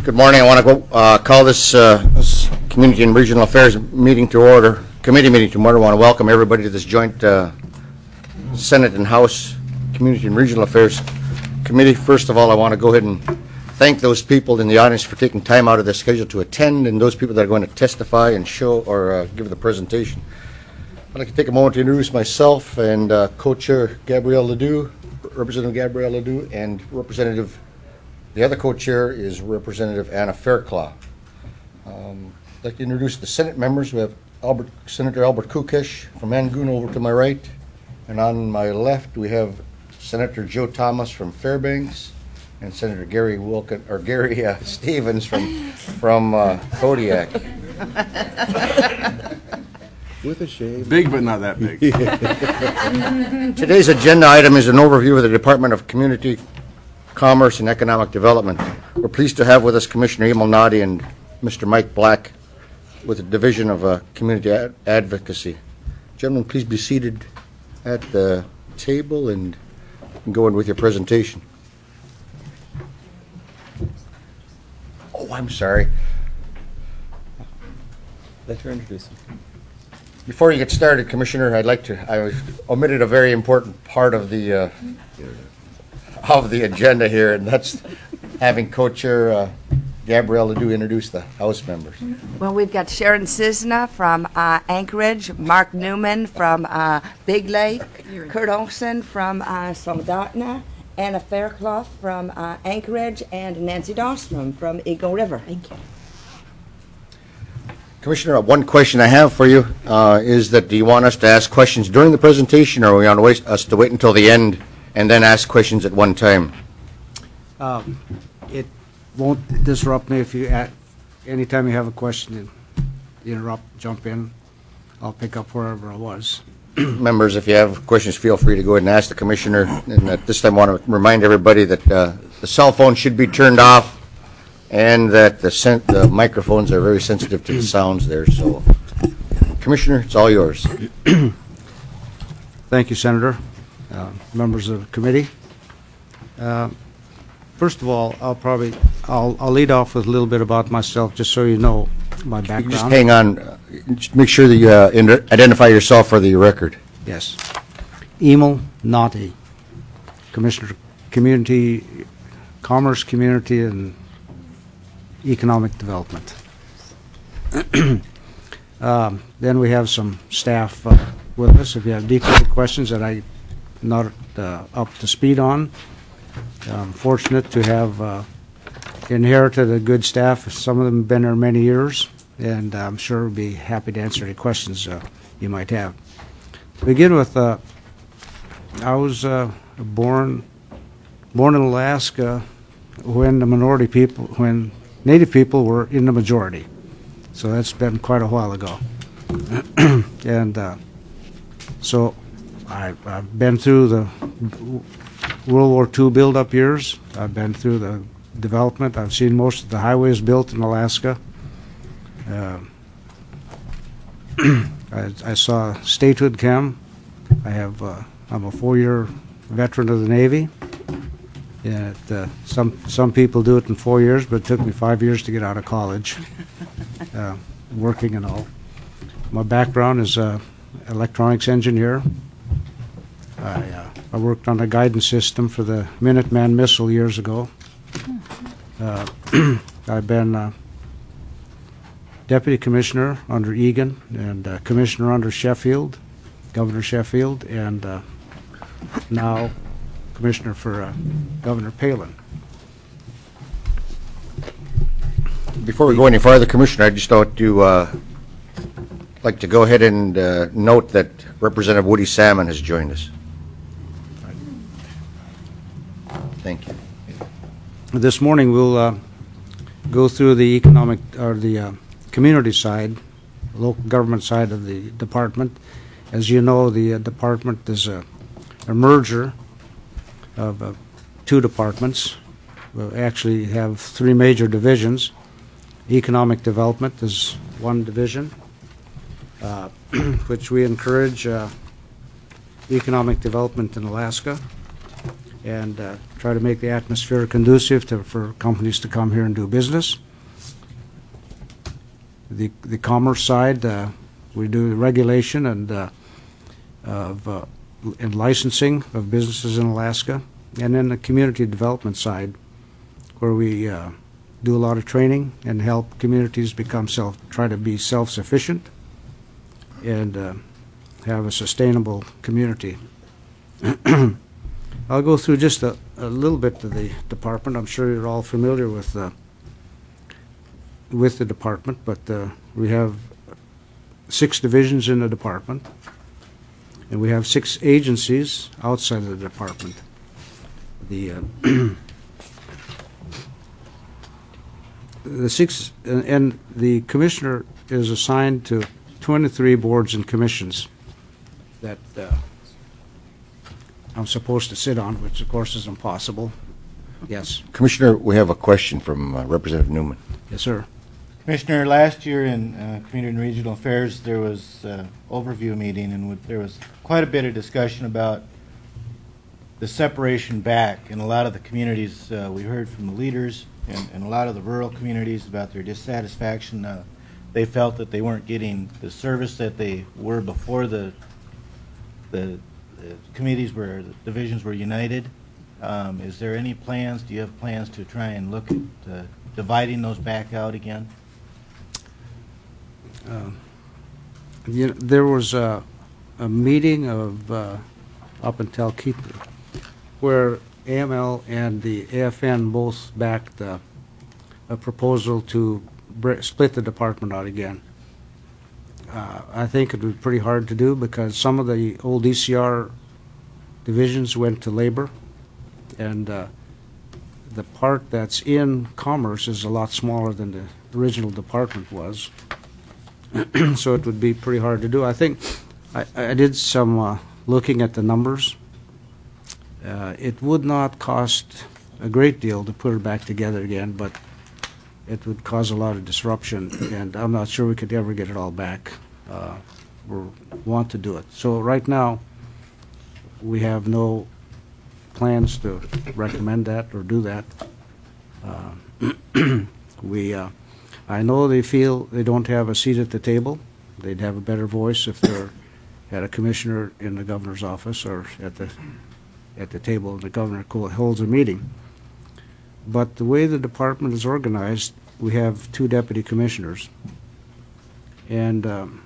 Good morning. I want to call this Community and Regional Affairs meeting to order, committee meeting to order. I want to welcome everybody to this joint Senate and House Community and Regional Affairs Committee. First of all, I want to go ahead and thank those people in the audience for taking time out of their schedule to attend, and those people that are going to testify and show or give the presentation. I'd like to take a moment to introduce myself and co-chair Gabrielle Ledoux, Representative Gabrielle Ledoux, and the other co-chair is Representative Anna Fairclough. I'd like to introduce the Senate members. We have Senator Albert Kukesh from Angoon over to my right, and on my left we have Senator Joe Thomas from Fairbanks, and Senator Gary Stevens from Kodiak. With a shave. Big, but not that big. Today's agenda item is an overview of the Department of Community, Commerce, and Economic Development. We're pleased to have with us Commissioner Emil Nadi and Mr. Mike Black with the Division of Community Advocacy. Gentlemen, please be seated at the table and go in with your presentation. Oh, I'm sorry. Let her introduce him. Before you get started, Commissioner, I omitted a very important part of the agenda here, and that's having co-chair Gabrielle Ledoux introduce the House members. Well, we've got Sharon Cisna from Anchorage, Mark Newman from Big Lake, Kurt Olson from Soldotna, Anna Fairclough from Anchorage, and Nancy Dahlstrom from Eagle River. Thank you. Commissioner, one question I have for you is that do you want us to ask questions during the presentation, or do you want us to wait until the end and then ask questions at one time? It won't disrupt me if you, anytime you have a question, jump in. I'll pick up wherever I was. Members, if you have questions, feel free to go ahead and ask the Commissioner. And at this time, I want to remind everybody that the cell phone should be turned off and that the microphones are very sensitive to the sounds there. So, Commissioner, it's all yours. Thank you, Senator. Members of the committee. First of all, I'll lead off with a little bit about myself, just so you know my background. Just hang on. Just make sure that you identify yourself for the record. Yes. Emil Nadi, Commissioner, Community, Commerce, Community, and Economic Development. Then we have some staff with us. If you have detailed questions that I'm not up to speed on, I'm fortunate to have inherited a good staff. Some of them have been there many years, and I'm sure we'll be happy to answer any questions you might have. To begin with, I was born in Alaska when when Native people were in the majority. So that's been quite a while ago. And so I've been through the World War II build-up years. I've been through the development. I've seen most of the highways built in Alaska. I saw statehood come. I'm a 4-year veteran of the Navy. And some people do it in 4 years, but it took me 5 years to get out of college, working and all. My background is electronics engineer. I worked on a guidance system for the Minuteman missile years ago. I've been deputy commissioner under Egan and commissioner under Sheffield, Governor Sheffield, and now commissioner for Governor Palin. Before we go any farther, Commissioner, I just thought to like to go ahead and note that Representative Woody Salmon has joined us. Thank you. This morning we'll go through the economic or the community side, local government side of the department. As you know, the department is a merger of two departments. We actually have three major divisions. Economic development is one division, which we encourage economic development in Alaska. and try to make the atmosphere conducive for companies to come here and do business. The commerce side, we do regulation and licensing of businesses in Alaska, and then the community development side, where we do a lot of training and help communities try to be self-sufficient and have a sustainable community. I'll go through just a little bit of the department. I'm sure you're all familiar with the department, but we have 6 divisions in the department, and we have 6 agencies outside of the department. The 6 and the commissioner is assigned to 23 boards and commissions that I'm supposed to sit on, which of course is impossible. Yes. Commissioner, we have a question from Representative Newman. Yes, sir. Commissioner, last year in Community and Regional Affairs, there was an overview meeting, and there was quite a bit of discussion about the separation back in a lot of the communities. We heard from the leaders and a lot of the rural communities about their dissatisfaction. They felt that they weren't getting the service that they were before the committees the divisions were united. Is there any plans? Do you have plans to try and look at dividing those back out again? There was a meeting of up in Talkeetna where AML and the AFN both backed a proposal to split the department out again. I think it would be pretty hard to do because some of the old ECR divisions went to labor, and the part that's in commerce is a lot smaller than the original department was. So it would be pretty hard to do. I think I did some looking at the numbers. It would not cost a great deal to put it back together again, but it would cause a lot of disruption, and I'm not sure we could ever get it all back or want to do it. So right now, we have no plans to recommend that or do that. I know they feel they don't have a seat at the table. They'd have a better voice if they had a commissioner in the governor's office or at the table and the governor holds a meeting. But the way the department is organized, we have 2 deputy commissioners. And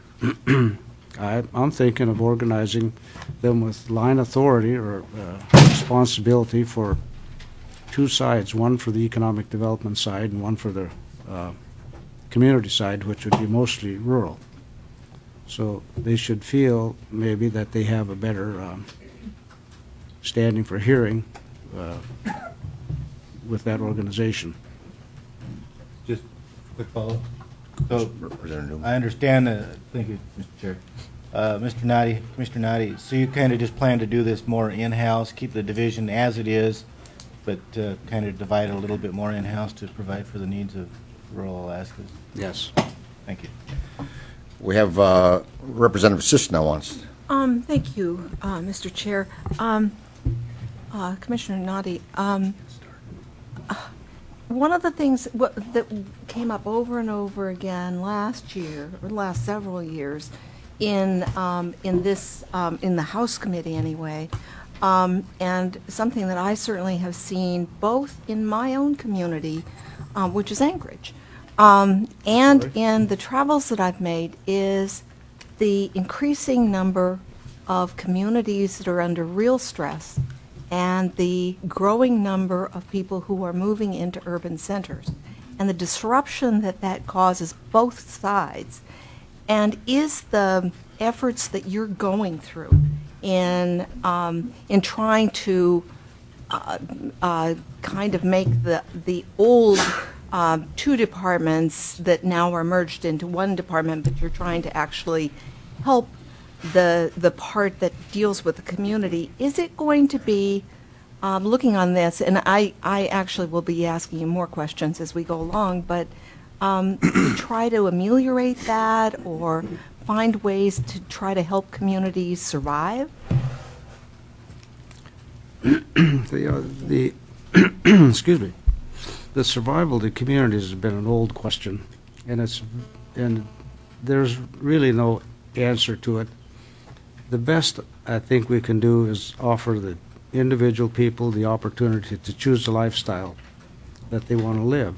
I'm thinking of organizing them with line authority or responsibility for 2 sides, one for the economic development side and one for the community side, which would be mostly rural. So they should feel maybe that they have a better standing for hearing with that organization. Just quick follow-up. So Representative Newman. I understand that. Thank you, Mr. Chair. Mr. Nadi, Commissioner Nadi, so you kind of just plan to do this more in-house, keep the division as it is, but kind of divide it a little bit more in-house to provide for the needs of rural Alaska? Yes. Thank you. We have Representative Sisna wants. Thank you, Mr. Chair. Commissioner Nadi, one of the things that came up over and over again last year, or last several years, in the House Committee anyway, and something that I certainly have seen both in my own community, which is Anchorage, and in the travels that I've made, is the increasing number of communities that are under real stress and the growing number of people who are moving into urban centers and the disruption that that causes both sides. And is the efforts that you're going through in trying to kind of make the old 2 departments that now are merged into 1 department, but you're trying to actually help the part that deals with the community, is it going to be looking on this, and I actually will be asking you more questions as we go along, but try to ameliorate that or find ways to try to help communities survive? the excuse me, the survival of the communities has been an old question, and there's really no answer to it. The best I think we can do is offer the individual people the opportunity to choose the lifestyle that they want to live.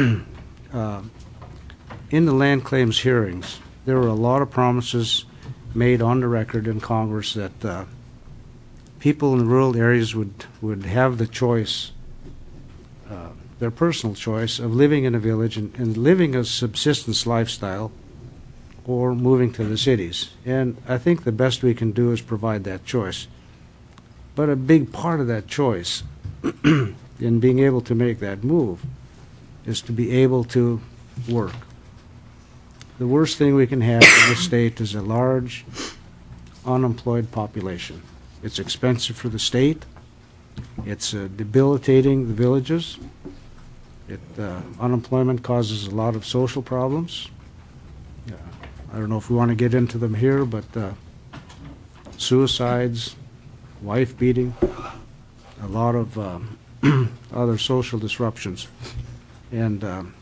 In the land claims hearings, there were a lot of promises made on the record in Congress that people in rural areas would have the choice, their personal choice, of living in a village and living a subsistence lifestyle or moving to the cities. And I think the best we can do is provide that choice. But a big part of that choice in being able to make that move is to be able to work. The worst thing we can have in this state is a large unemployed population. It's expensive for the state. It's debilitating the villages. Unemployment causes a lot of social problems. I don't know if we want to get into them here, but suicides, wife beating, a lot of other social disruptions. And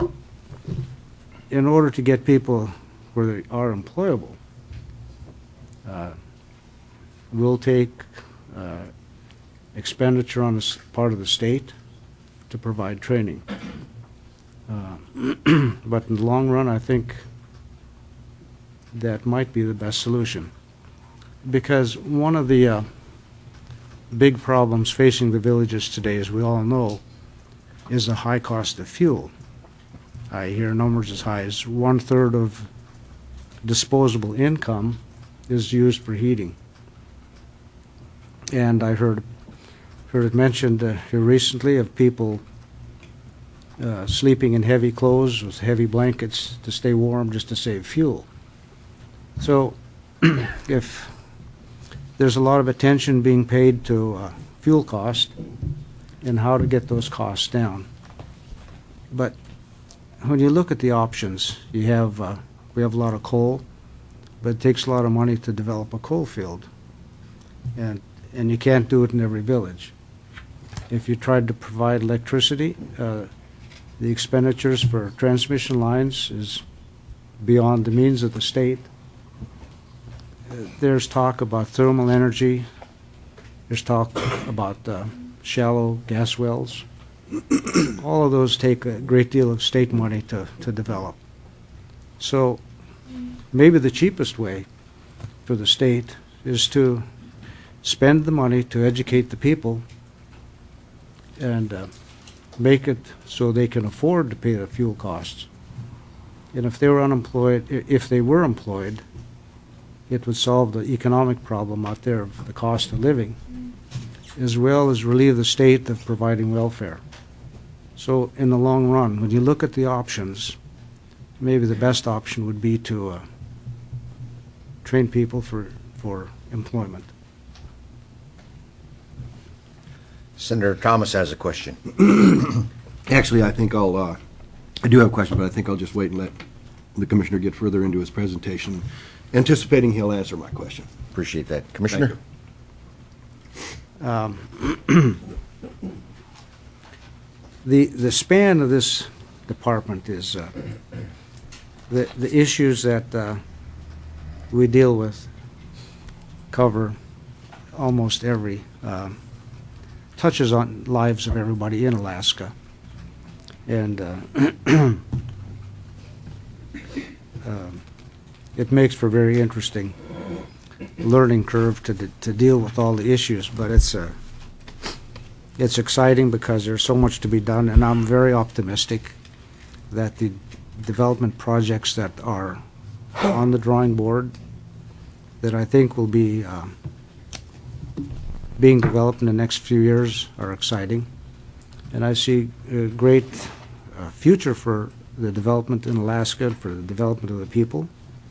in order to get people where they are employable, we'll take expenditure on the part of the state to provide training. But in the long run, I think that might be the best solution. Because one of the big problems facing the villages today, as we all know, is the high cost of fuel. I hear numbers as high as 1/3 of disposable income is used for heating. And I heard it mentioned here recently of people sleeping in heavy clothes with heavy blankets to stay warm just to save fuel. So if there's a lot of attention being paid to fuel cost and how to get those costs down. But when you look at the options, we have a lot of coal, but it takes a lot of money to develop a coal field. And you can't do it in every village. If you tried to provide electricity, the expenditures for transmission lines is beyond the means of the state. There's talk about thermal energy. There's talk about shallow gas wells. All of those take a great deal of state money to develop. So maybe the cheapest way for the state is to spend the money to educate the people and make it so they can afford to pay the fuel costs. And if they were employed, it would solve the economic problem out there of the cost of living, as well as relieve the state of providing welfare. So in the long run, when you look at the options, maybe the best option would be to train people for employment. Senator Thomas has a question. Actually, I think I do have a question, but I think I'll just wait and let the commissioner get further into his presentation, anticipating he'll answer my question. Appreciate that. Commissioner? The span of this department is the issues that we deal with cover almost every touches on lives of everybody in Alaska, and it makes for a very interesting learning curve to deal with all the issues. But it's exciting because there's so much to be done, and I'm very optimistic that the development projects that are on the drawing board that I think will be being developed in the next few years are exciting. And I see a great future for the development in Alaska, for the development of the people.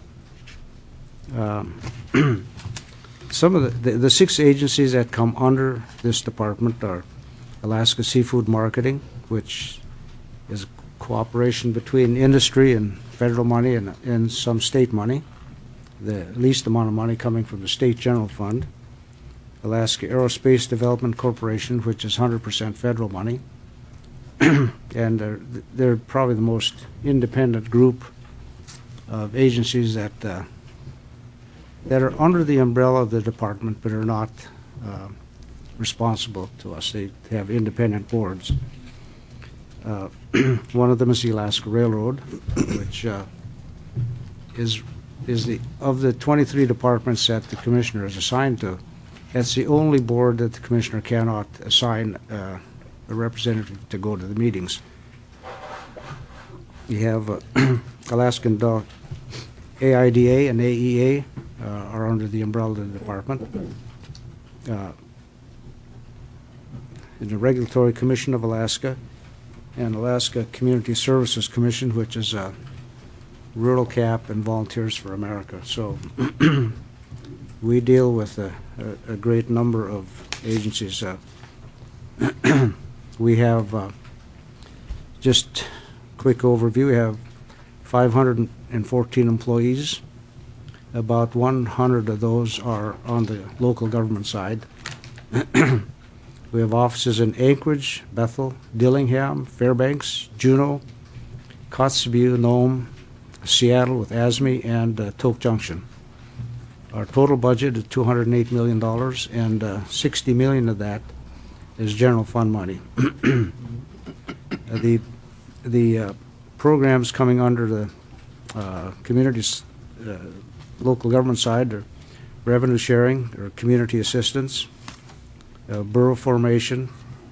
Some of the 6 agencies that come under this department are Alaska Seafood Marketing, which is cooperation between industry and federal money and some state money, the least amount of money coming from the state general fund. Alaska Aerospace Development Corporation, which is 100% federal money. And they're probably the most independent group of agencies that are under the umbrella of the department but are not responsible to us. They have independent boards. One of them is the Alaska Railroad, which is of the 23 departments that the commissioner is assigned to, that's the only board that the commissioner cannot assign a representative to go to the meetings. You have Alaskan AIDA and AEA are under the umbrella of the department. The Regulatory Commission of Alaska and Alaska Community Services Commission, which is Rural CAP and Volunteers for America. So we deal with a great number of agencies. We have, just quick overview, we have 514 employees. About 100 of those are on the local government side. We have offices in Anchorage, Bethel, Dillingham, Fairbanks, Juneau, Kotzebue, Nome, Seattle with ASME, and Tok Junction. Our total budget is $208 million, and $60 million of that is general fund money. The programs coming under the communities, local government side are revenue sharing or community assistance, borough formation.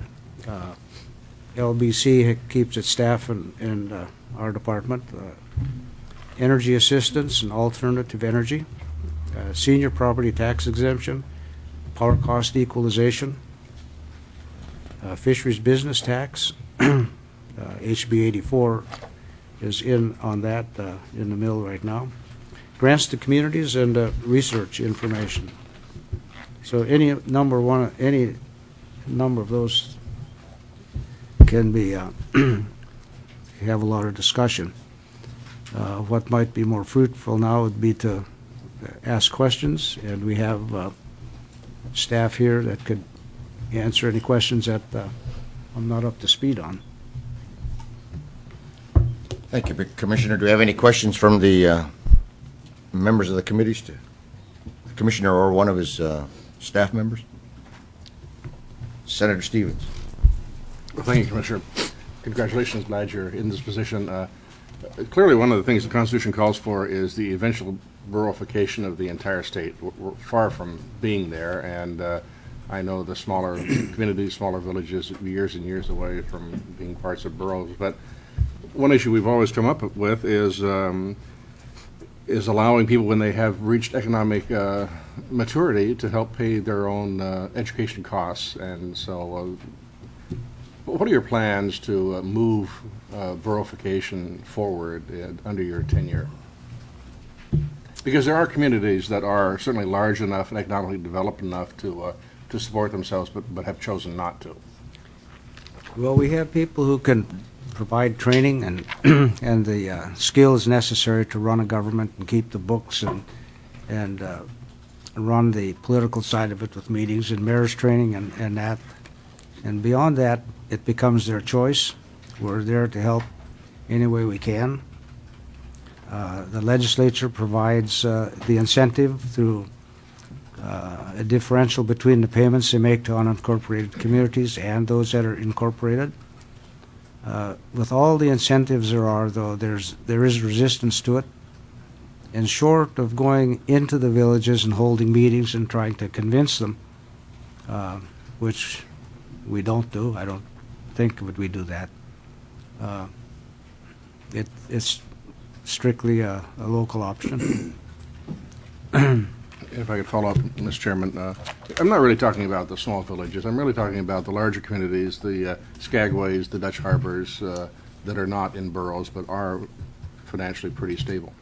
LBC keeps its staff in our department. Energy assistance and alternative energy, senior property tax exemption, power cost equalization, fisheries business tax. HB 84 is in on that in the mill right now. Grants to communities and research information. So any number of those can be have a lot of discussion. What might be more fruitful now would be to ask questions, and we have staff here that could answer any questions that I'm not up to speed on. Thank you, Commissioner. Do we have any questions from the members of the committees to the Commissioner or one of his staff members? Senator Stevens. Well, thank you, Commissioner. Congratulations, glad you're in this position. Clearly, one of the things the Constitution calls for is the eventual boroughfication of the entire state. We're far from being there, and I know the smaller communities, smaller villages, years and years away from being parts of boroughs. But one issue we've always come up with is allowing people, when they have reached economic maturity, to help pay their own education costs. And so what are your plans to move boroughfication forward under your tenure? Because there are communities that are certainly large enough and economically developed enough to support themselves, but have chosen not to. Well, we have people who can provide training and and the skills necessary to run a government and keep the books and run the political side of it with meetings and mayor's training and that. And beyond that, it becomes their choice. We're there to help any way we can. The legislature provides the incentive through a differential between the payments they make to unincorporated communities and those that are incorporated. With all the incentives there are, though, there is resistance to it. And short of going into the villages and holding meetings and trying to convince them, which we don't do, I don't think that we do that. It's strictly a local option. If I could follow up, Mr. Chairman, I'm not really talking about the small villages. I'm really talking about the larger communities, the Skagways, the Dutch Harbors, that are not in boroughs but are financially pretty stable.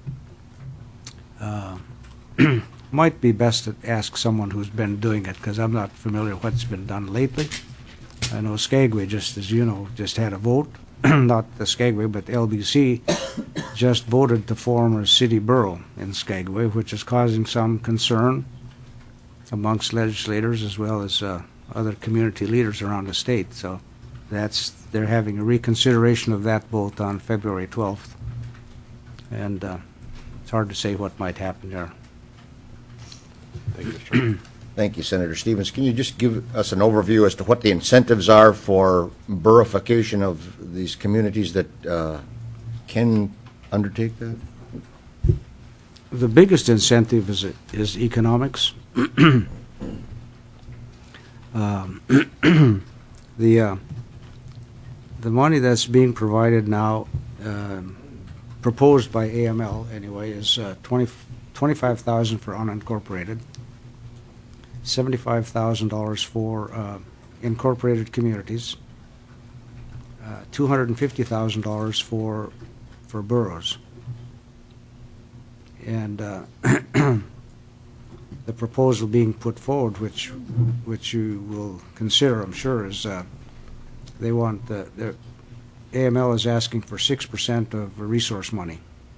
Might be best to ask someone who's been doing it, because I'm not familiar with what's been done lately. I know Skagway, just as you know, just had a vote. Not the Skagway, but LBC just voted to form a city borough in Skagway, which is causing some concern. amongst legislators as well as other community leaders around the state. So they're having a reconsideration of that vote on February 12th. And it's hard to say what might happen there. Thank you, Mr. Chairman. Thank you, Senator Stevens. Can you just give us an overview as to what the incentives are for boroughfication of these communities that can undertake that? The biggest incentive is economics. The money that's being provided now, proposed by AML anyway, is $25,000 for unincorporated, $75,000 for incorporated communities, $250,000 for boroughs. And the proposal being put forward, which you will consider, I'm sure, is they want the AML is asking for 6% of resource money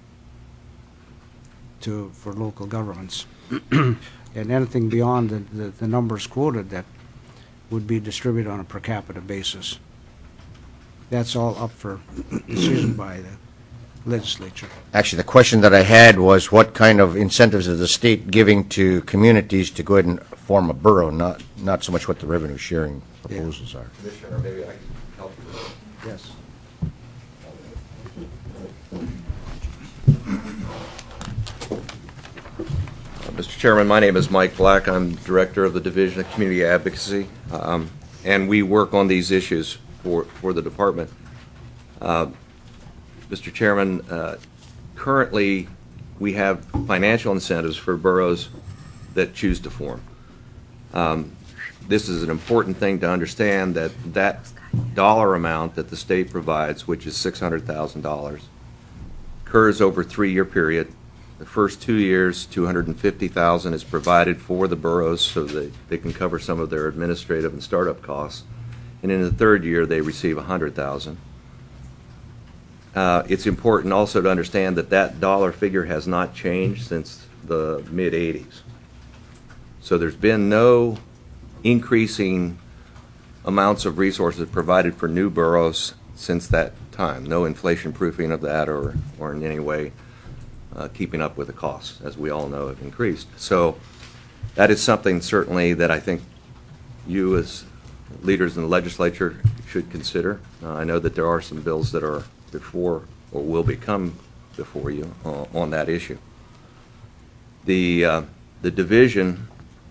for local governments, and anything beyond the numbers quoted that would be distributed on a per capita basis. That's all up for decision by the legislature. Actually, the question that I had was what kind of incentives is the state giving to communities to go ahead and form a borough, not so much what the revenue sharing proposals are. Commissioner, maybe I can help you. Yes. Mr. Chairman, my name is Mike Black. I'm Director of the Division of Community Advocacy, and we work on these issues for the department. Mr. Chairman, currently we have financial incentives for boroughs that choose to form. This is an important thing to understand, that dollar amount that the state provides, which is $600,000, occurs over a 3-year period. The first 2 years, $250,000 is provided for the boroughs so that they can cover some of their administrative and startup costs. And in the third year, they receive $100,000. It's important also to understand that dollar figure has not changed since the mid-'80s. So there's been no increasing amounts of resources provided for new boroughs since that time. No inflation proofing of that or in any way keeping up with the costs, as we all know, have increased. So that is something certainly that I think you as leaders in the legislature should consider. I know that there are some bills that are before or will become before you on that issue. The division,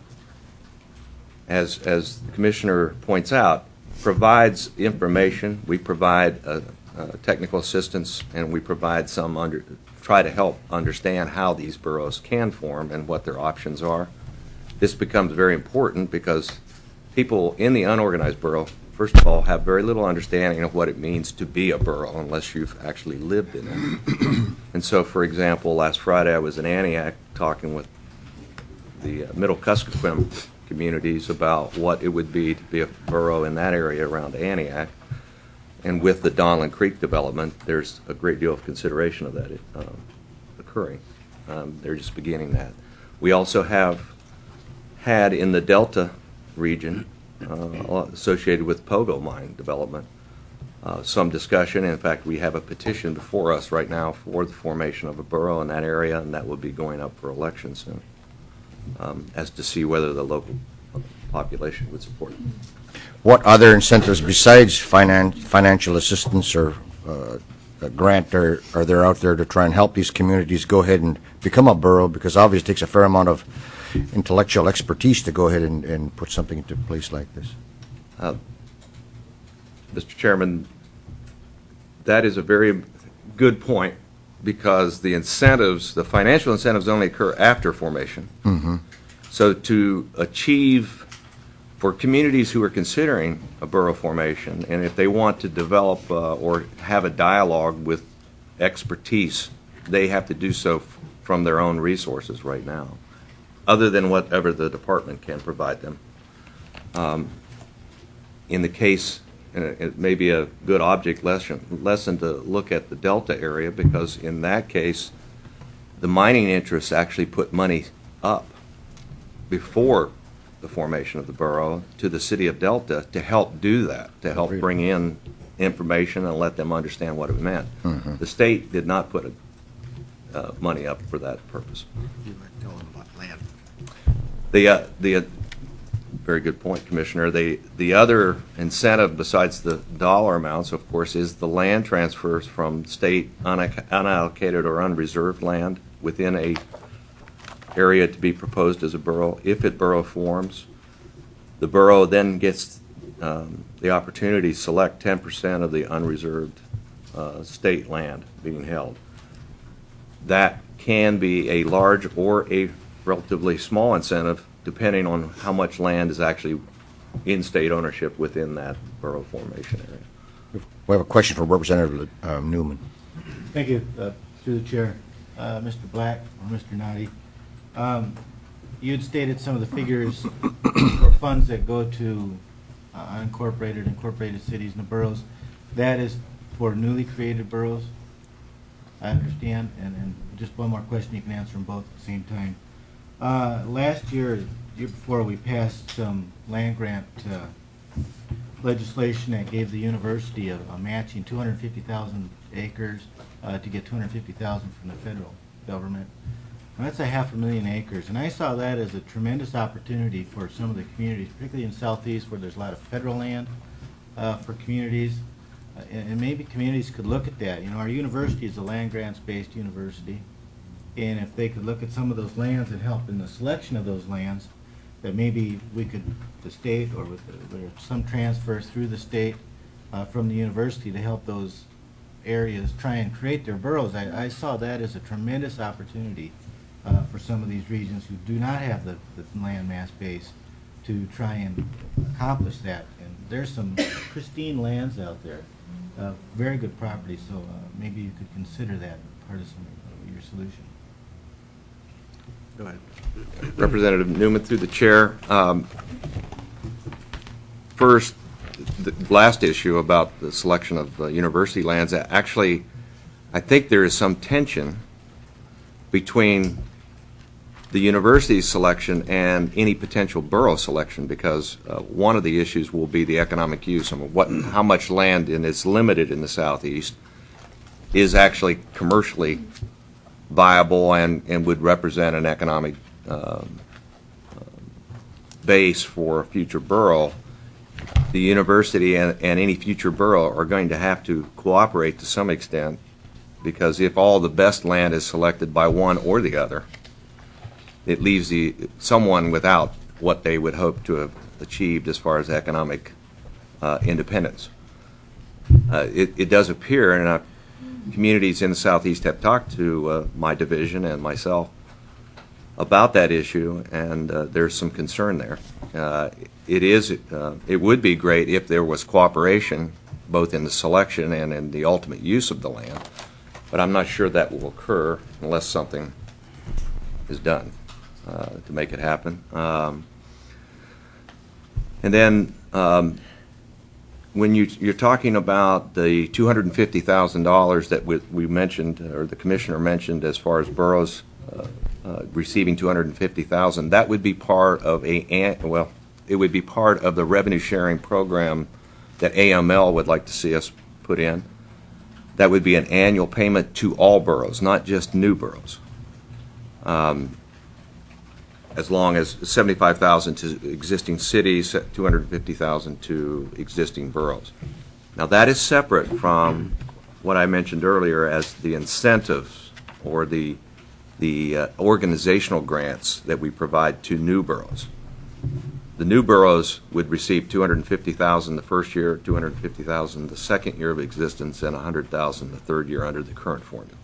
as the Commissioner points out, provides information. We provide technical assistance, and we provide try to help understand how these boroughs can form and what their options are. This becomes very important because people in the unorganized borough, first of all, have very little understanding of what it means to be a borough unless you've actually lived in it. And so, for example, last Friday I was in Antioch talking with the Middle Kuskokwim communities about what it would be to be a borough in that area around Antioch. And with the Donlin Creek development, there's a great deal of consideration of that occurring. They're just beginning that. We also have had in the Delta region, associated with Pogo mine development, some discussion. In fact, we have a petition before us right now for the formation of a borough in that area, and that will be going up for election soon, as to see whether the local population would support it. What other incentives besides financial assistance or a grant are there out there to try and help these communities go ahead and become a borough? Because obviously it takes a fair amount of intellectual expertise to go ahead and put something into place like this. Mr. Chairman, that is a very good point, because the incentives, the financial incentives, only occur after formation. Mm-hmm. So to achieve, for communities who are considering a borough formation, and if they want to develop or have a dialogue with expertise, they have to do so from their own resources right now, other than whatever the department can provide them. In the case, and it may be a good object lesson to look at the Delta area, because in that case, the mining interests actually put money up before the formation of the borough to the city of Delta to help do that, to help bring in information and let them understand what it meant. The state did not put money up for that purpose. The very good point, Commissioner. The other incentive besides the dollar amounts, of course, is the land transfers from state unallocated or unreserved land within a area to be proposed as a borough. If it borough forms, the borough then gets the opportunity to select 10% of the unreserved state land being held. That can be a large or a relatively small incentive depending on how much land is actually in state ownership within that borough formation area. We have a question for Representative Newman. Thank you, through the chair. Mr. Black or Mr. Noddy, you had stated some of the figures for funds that go to unincorporated, incorporated cities and the boroughs. That is for newly created boroughs, I understand. And just one more question, you can answer them both at the same time. Last year, the year before, we passed some land grant legislation that gave the university a matching 250,000 acres to get 250,000 from the federal government. And that's a 500,000 acres, and I saw that as a tremendous opportunity for some of the communities, particularly in Southeast where there's a lot of federal land for communities, and maybe communities could look at that. You know, our university is a land grants-based university, and if they could look at some of those lands and help in the selection of those lands, that maybe we could, the state or with some transfers through the state from the university to help those areas try and create their boroughs. I saw that as a tremendous opportunity for some of these regions who do not have the land mass base to try and accomplish that. And there's some pristine lands out there, very good property, so maybe you could consider that part of some of your solution. Go ahead. Representative Newman, through the chair. First, the last issue about the selection of university lands, actually, I think there is some tension between the university selection and any potential borough selection, because one of the issues will be the economic use. I mean, how much land, and it's limited in the Southeast, is actually commercially viable and would represent an economic base for a future borough. The university and any future borough are going to have to cooperate to some extent, because if all the best land is selected by one or the other, it leaves someone without what they would hope to have achieved as far as economic independence. It does appear, and communities in the Southeast have talked to my division and myself about that issue, and there's some concern there. It would be great if there was cooperation both in the selection and in the ultimate use of the land, but I'm not sure that will occur unless something is done to make it happen. And then when you're talking about the $250,000 that we mentioned, or the commissioner mentioned, as far as boroughs receiving $250,000, that would be part of it would be part of the revenue sharing program that AML would like to see us put in. That would be an annual payment to all boroughs, not just new boroughs. As long as $75,000 to existing cities, $250,000 to existing boroughs. Now that is separate from what I mentioned earlier as the incentives or the organizational grants that we provide to new boroughs. The new boroughs would receive $250,000 the first year, $250,000 the second year of existence, and $100,000 the third year under the current formula.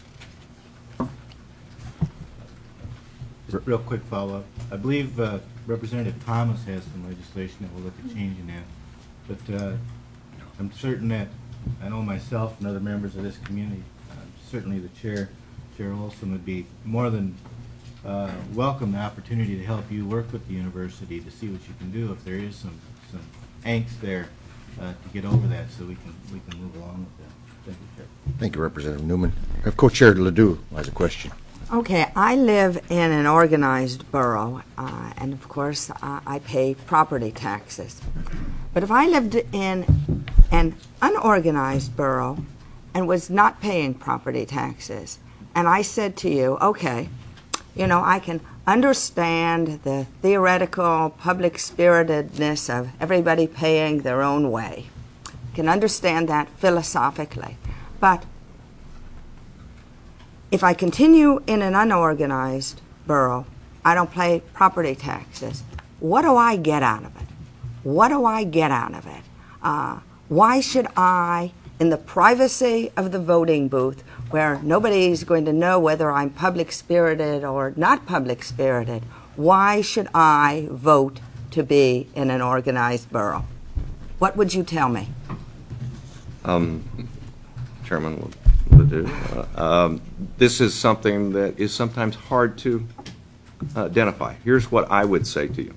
Real quick follow-up. I believe Representative Thomas has some legislation that will look at changing that. But I'm certain that I know myself and other members of this community, certainly the chair, Chair Olson, would be more than welcome the opportunity to help you work with the university to see what you can do if there is some angst there to get over that, so we can move along with that. Thank you, Chair. Thank you, Representative Newman. I have Co-Chair Ledoux has a question. Okay, I live in an organized borough, and of course, I pay property taxes. But if I lived in an unorganized borough and was not paying property taxes, and I said to you, okay, you know, I can understand the theoretical public spiritedness of everybody paying their own way. I can understand that philosophically. But if I continue in an unorganized borough, I don't pay property taxes, what do I get out of it? What do I get out of it? Why should I, in the privacy of the voting booth, where nobody's going to know whether I'm public-spirited or not public-spirited, why should I vote to be in an organized borough? What would you tell me? Chairman Ledoux, this is something that is sometimes hard to identify. Here's what I would say to you.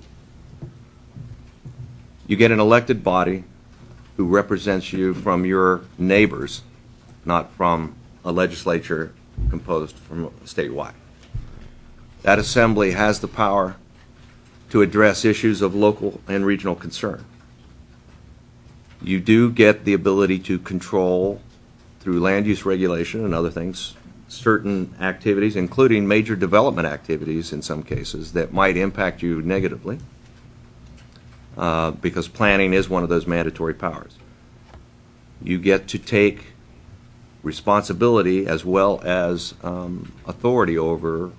You get an elected body who represents you from your neighbors, not from a legislature composed from statewide. That assembly has the power to address issues of local and regional concern. You do get the ability to control, through land use regulation and other things, certain activities, including major development activities in some cases, that might impact you negatively, because planning is one of those mandatory powers. You get to take responsibility as well as authority over,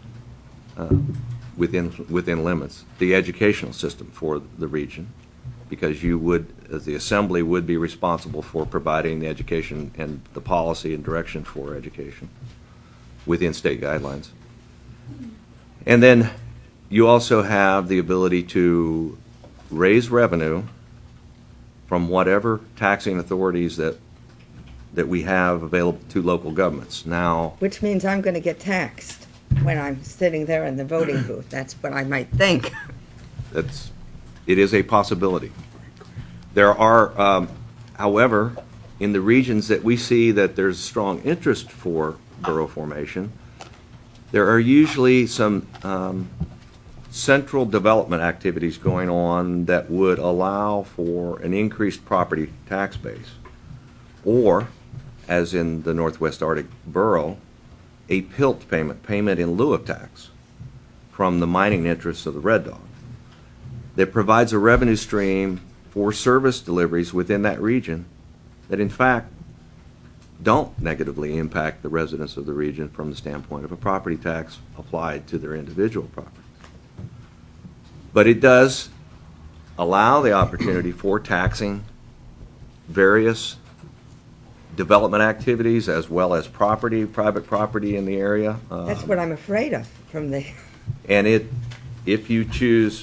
within limits, the educational system for the region, because you would, as the assembly, would be responsible for providing the education and the policy and direction for education within state guidelines. And then you also have the ability to raise revenue from whatever taxing authorities that we have available to local governments. Now, Which means I'm going to get taxed when I'm sitting there in the voting booth. That's what I might think. it is a possibility. There are, however, in the regions that we see that there's strong interest for borough formation, there are usually some central development activities going on that would allow for an increased property tax base, or, as in the Northwest Arctic Borough, a PILT payment in lieu of tax from the mining interests of the Red Dog, that provides a revenue stream for service deliveries within that region that in fact don't negatively impact the residents of the region from the standpoint of a property tax applied to their individual property. But it does allow the opportunity for taxing various development activities as well as property, private property in the area. That's what I'm afraid of from the... And if you choose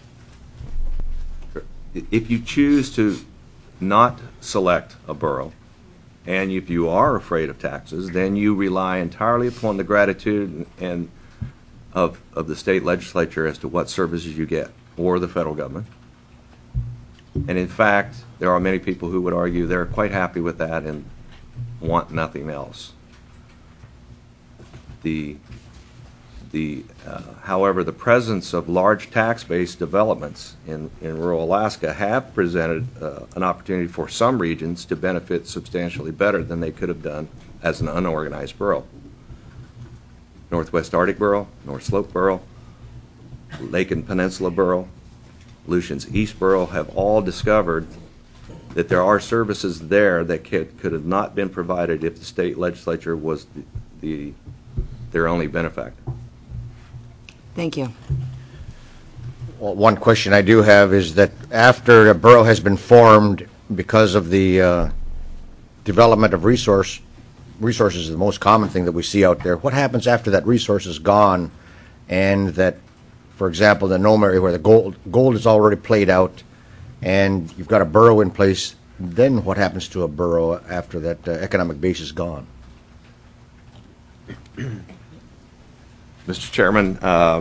to not select a borough, and if you are afraid of taxes, then you rely entirely upon the gratitude and of the state legislature as to what services you get, or the federal government. And in fact, there are many people who would argue they're quite happy with that and want nothing else. However, the presence of large tax-based developments in rural Alaska have presented an opportunity for some regions to benefit substantially better than they could have done as an unorganized borough. Northwest Arctic Borough, North Slope Borough, Lake and Peninsula Borough, Lucian's East Borough have all discovered that there are services there that could have not been provided if the state legislature was their only benefactor. Thank you. Well, one question I do have is that after a borough has been formed, because of the development of resources is the most common thing that we see out there. What happens after that resource is gone, and that, for example, the Nome area where the gold is already played out, and you've got a borough in place, then what happens to a borough after that economic base is gone? Mr. Chairman,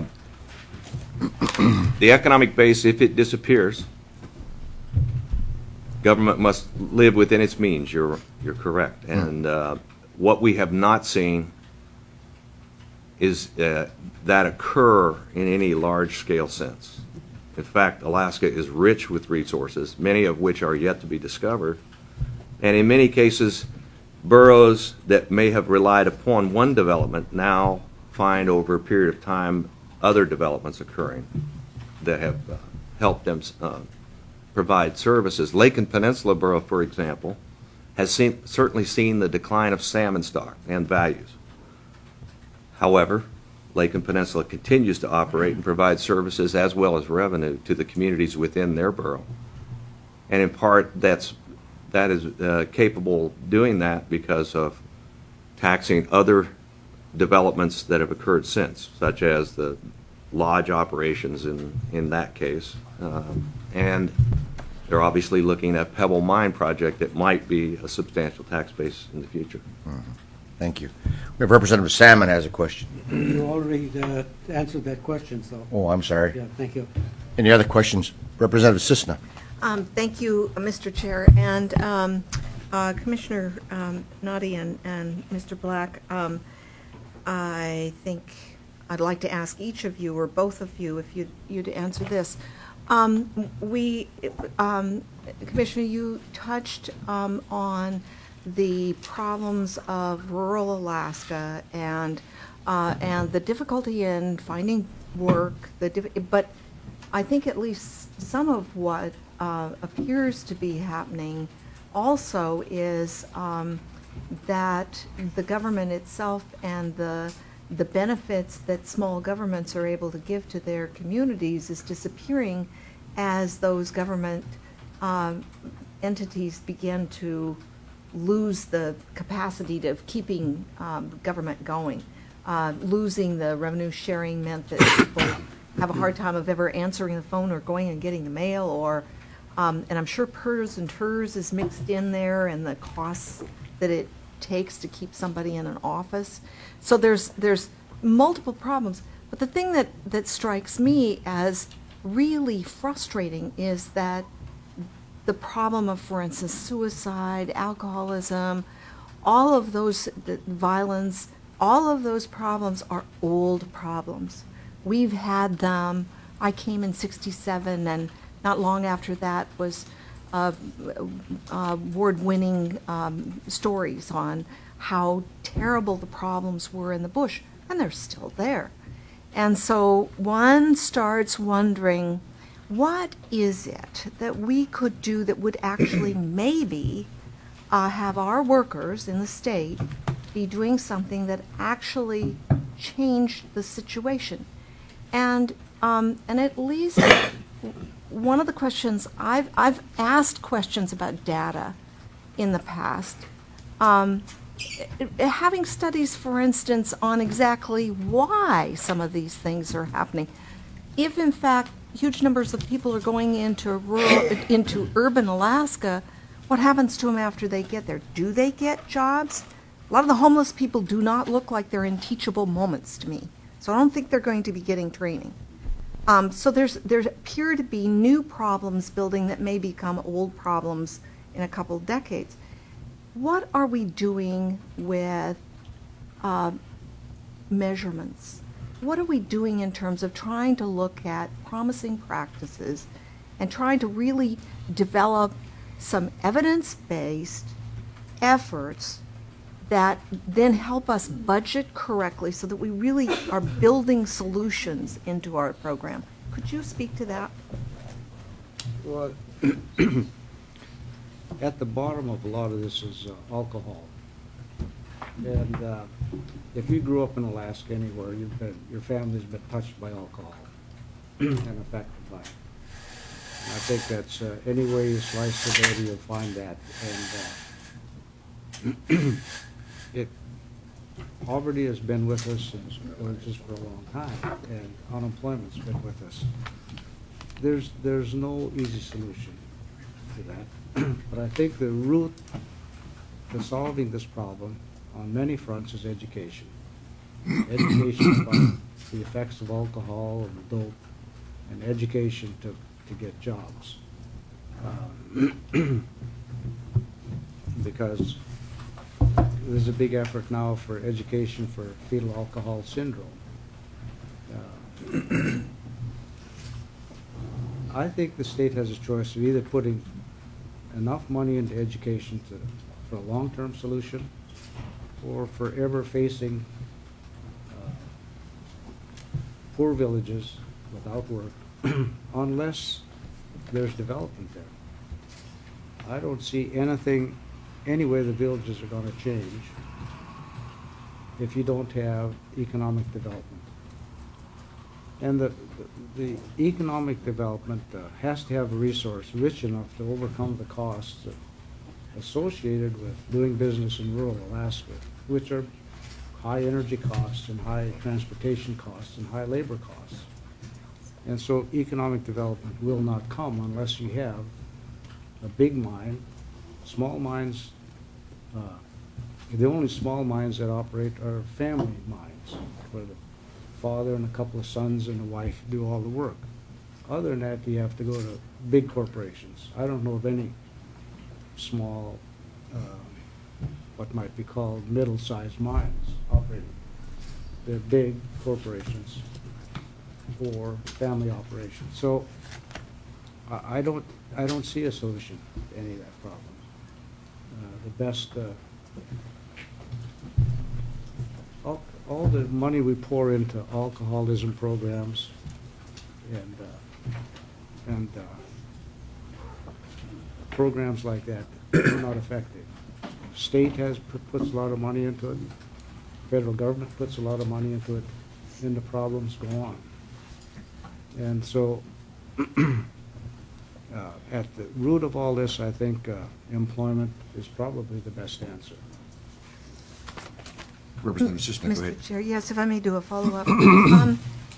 the economic base, if it disappears, government must live within its means. You're correct. And what we have not seen that occur in any large-scale sense. In fact, Alaska is rich with resources, many of which are yet to be discovered, and in many cases, boroughs that may have relied upon one development now find over a period of time other developments occurring that have helped them provide services. Lake and Peninsula Borough, for example, has certainly seen the decline of salmon stock and values. However, Lake and Peninsula continues to operate and provide services as well as revenue to the communities within their borough. And in part, that is capable of doing that because of taxing other developments that have occurred since, such as the lodge operations in that case. And they're obviously looking at Pebble Mine project that might be a substantial tax base in the future. Thank you. We have Representative Salmon has a question. You already answered that question, so. Oh, I'm sorry. Yeah, thank you. Any other questions? Representative Cisna. Thank you, Mr. Chair, and Commissioner Noddy and Mr. Black. I think I'd like to ask each of you, or both of you, if you'd answer this. Commissioner, you touched on the problems of rural Alaska and the difficulty in finding work. But I think at least some of what appears to be happening also is that the government itself and the benefits that small governments are able to give to their communities is disappearing as those government entities begin to lose the capacity of keeping government going. Losing the revenue sharing meant that people have a hard time of ever answering the phone or going and getting the mail, or and I'm sure PERS and TERS is mixed in there, and the costs that it takes to keep somebody in an office. So there's multiple problems. But the thing that strikes me as really frustrating is that the problem of, for instance, suicide, alcoholism, all of those, violence, all of those problems are old problems. We've had them. I came in '67, and not long after that was award-winning stories on how terrible the problems were in the bush, and they're still there. And so one starts wondering, what is it that we could do that would actually maybe have our workers in the state be doing something that actually changed the situation? And at least one of the questions, I've asked questions about data in the past. Having studies, for instance, on exactly why some of these things are happening. If, in fact, huge numbers of people are going into urban Alaska, what happens to them after they get there? Do they get jobs? A lot of the homeless people do not look like they're in teachable moments to me. So I don't think they're going to be getting training. So there appear to be new problems building that may become old problems in a couple decades. What are we doing with measurements? What are we doing in terms of trying to look at promising practices and trying to really develop some evidence-based efforts that then help us budget correctly so that we really are building solutions into our program? Could you speak to that? Well, at the bottom of a lot of this is alcohol. And if you grew up in Alaska anywhere, your family's been touched by alcohol and affected by it. And I think that's any way you slice the data, you'll find that. And poverty has been with us just for a long time, and unemployment's been with us. There's no easy solution to that. But I think the root to solving this problem on many fronts is education. Education about the effects of alcohol and dope, and education to get jobs. Because there's a big effort now for education for fetal alcohol syndrome. I think the state has a choice of either putting enough money into education for a long-term solution, or forever facing poor villages without work, unless there's development there. I don't see anything, any way the villages are going to change if you don't have economic development. And the economic development has to have a resource rich enough to overcome the costs associated with doing business in rural Alaska, which are high energy costs and high transportation costs and high labor costs. And so economic development will not come unless you have a big mine. Small mines, the only small mines that operate are family mines, where the father and a couple of sons and a wife do all the work. Other than that, you have to go to big corporations. I don't know of any small, what might be called middle-sized mines operating. They're big corporations or family operations. So I don't see a solution to any of that problem. The best, all the money we pour into alcoholism programs and programs like that are not effective. State puts a lot of money into it. Federal government puts a lot of money into it, and the problems go on. And so, at the root of all this, I think employment is probably the best answer. Representative Sisseton, go ahead. Mr. Chair, yes, if I may do a follow-up. I'm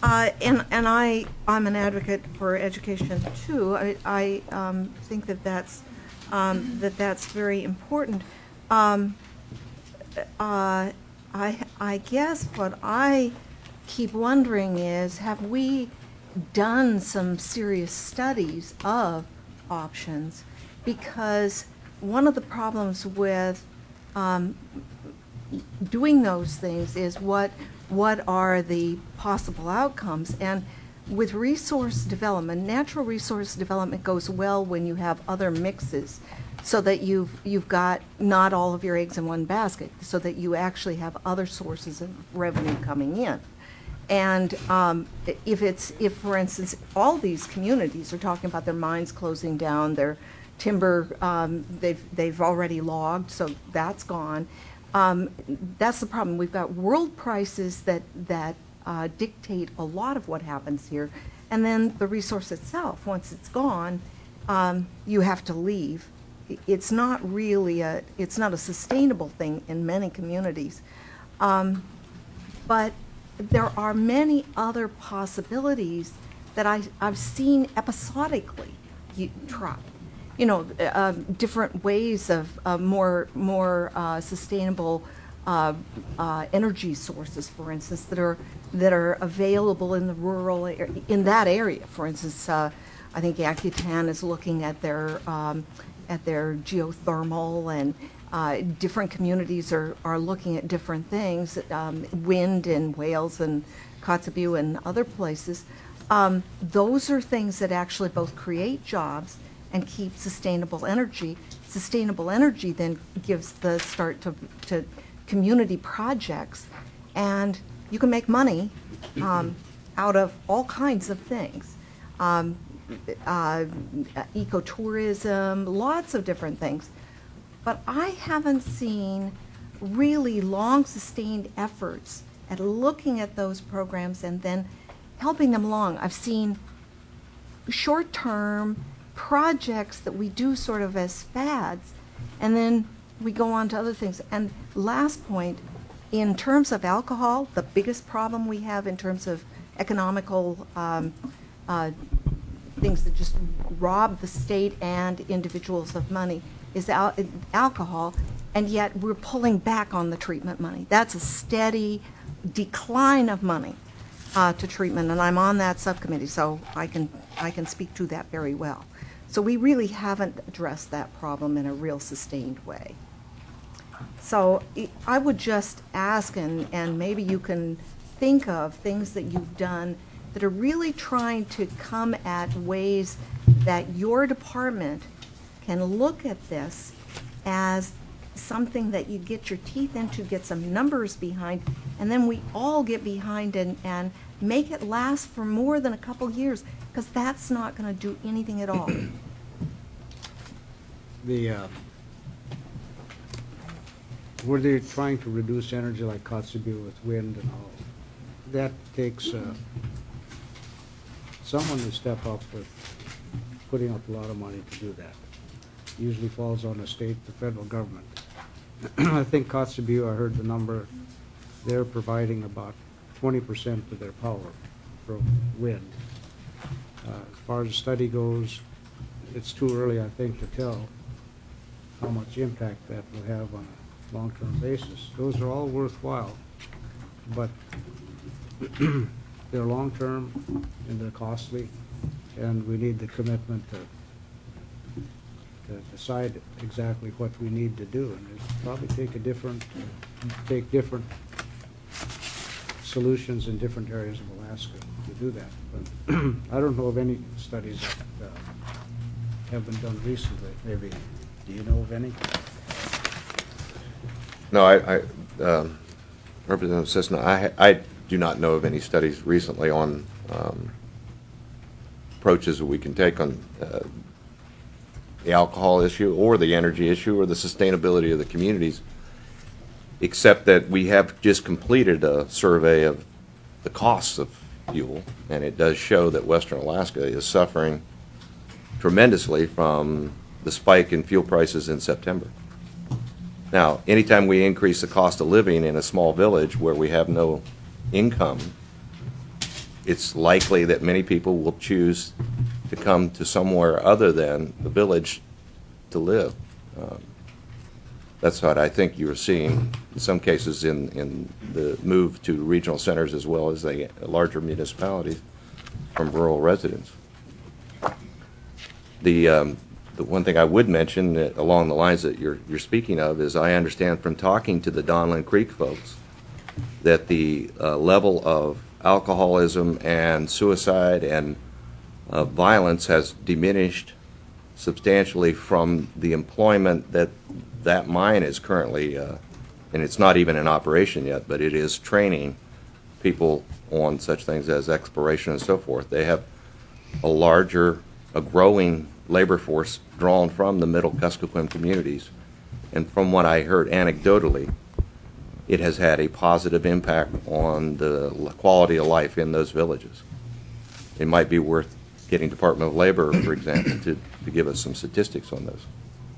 an advocate for education too. I think that that's very important. I guess what I keep wondering is, have we done some serious studies of options? Because one of the problems with doing those things is what are the possible outcomes. And with resource development, natural resource development goes well when you have other mixes, so that you've got not all of your eggs in one basket, so that you actually have other sources of revenue coming in. And if for instance all these communities are talking about their mines closing down, their timber they've already logged, so that's gone. That's the problem. We've got world prices that dictate a lot of what happens here, and then the resource itself, once it's gone, you have to leave. It's not really it's not a sustainable thing in many communities, but there are many other possibilities that I've seen episodically try. You know, different ways of more sustainable energy sources, for instance, that are available in the rural in that area. For instance, I think Yakutan is looking at their geothermal, and different communities are looking at different things. Wind in Wales and Kotzebue and other places. Those are things that actually both create jobs and keep sustainable energy. Sustainable energy then gives the start to community projects, and you can make money out of all kinds of things. Ecotourism, lots of different things. But I haven't seen really long sustained efforts at looking at those programs and then helping them along. I've seen short-term projects that we do sort of as fads, and then we go on to other things. And last point, in terms of alcohol, the biggest problem we have in terms of economical things that just rob the state and individuals of money is alcohol, and yet we're pulling back on the treatment money. That's a steady decline of money to treatment, and I'm on that subcommittee, so I can speak to that very well. So we really haven't addressed that problem in a real sustained way. So I would just ask, and maybe you can think of things that you've done that are really trying to come at ways that your department can look at this as something that you get your teeth into, get some numbers behind, and then we all get behind and make it last for more than a couple years, because that's not going to do anything at all. Where they're trying to reduce energy like Kotzebue with wind and all, that takes someone to step up with putting up a lot of money to do that. Usually falls on the state, the federal government. I think Kotzebue, I heard the number, they're providing about 20% of their power from wind. As far as the study goes, it's too early, I think, to tell how much impact that will have on a long-term basis. Those are all worthwhile, but they're long-term and they're costly, and we need the commitment to decide exactly what we need to do, and it'll probably take different solutions in different areas of Alaska to do that. But I don't know of any studies that have been done recently. Maybe, do you know of any? No, Representative Cisna, I do not know of any studies recently on approaches that we can take on the alcohol issue or the energy issue or the sustainability of the communities, except that we have just completed a survey of the costs of fuel, and it does show that Western Alaska is suffering tremendously from the spike in fuel prices in September. Now, anytime we increase the cost of living in a small village where we have no income, it's likely that many people will choose to come to somewhere other than the village to live. That's what I think you're seeing in some cases in the move to regional centers as well as the larger municipalities from rural residents. The one thing I would mention along the lines that you're speaking of is I understand from talking to the Donlin Creek folks that the level of alcoholism and suicide and violence has diminished substantially from the employment that mine is currently, and it's not even in operation yet, but it is training people on such things as exploration and so forth. They have a growing labor force drawn from the middle Kuskokwim communities, and from what I heard anecdotally, it has had a positive impact on the quality of life in those villages. It might be worth getting Department of Labor, for example, to give us some statistics on those.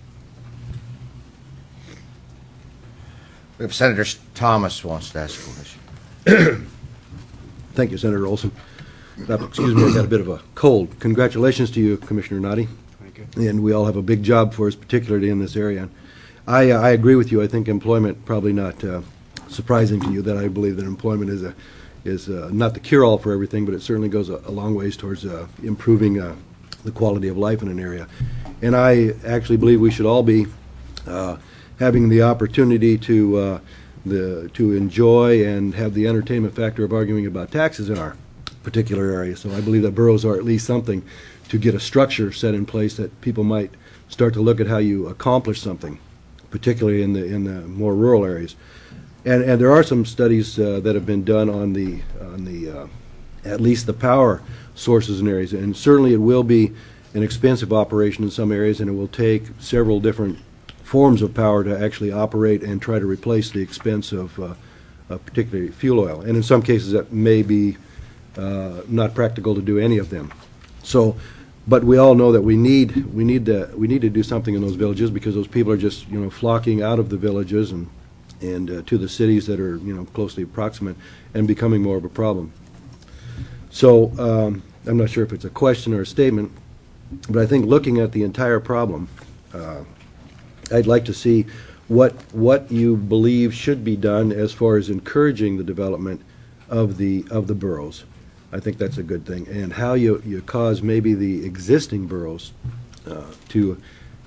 We have Senator Thomas wants to ask a question. Thank you, Senator Olson. Excuse me, I got a bit of a cold. Congratulations to you, Commissioner Noddy. Thank you. And we all have a big job for us, particularly in this area. I agree with you. I think employment, probably not surprising to you, that I believe that employment is not the cure-all for everything, but it certainly goes a long ways towards improving the quality of life in an area. And I actually believe we should all be having the opportunity to enjoy and have the entertainment factor of arguing about taxes in our particular area. So I believe that boroughs are at least something to get a structure set in place that people might start to look at how you accomplish something, particularly in the more rural areas. And there are some studies that have been done on the at least the power sources in areas, and certainly it will be an expensive operation in some areas, and it will take several different forms of power to actually operate and try to replace the expense of particularly fuel oil. And in some cases that may be not practical to do any of them. So, but we all know that we need to do something in those villages, because those people are just flocking out of the villages and to the cities that are closely approximate and becoming more of a problem. So I'm not sure if it's a question or a statement, but I think looking at the entire problem, I'd like to see what you believe should be done as far as encouraging the development of the boroughs. I think that's a good thing, and how you cause maybe the existing boroughs to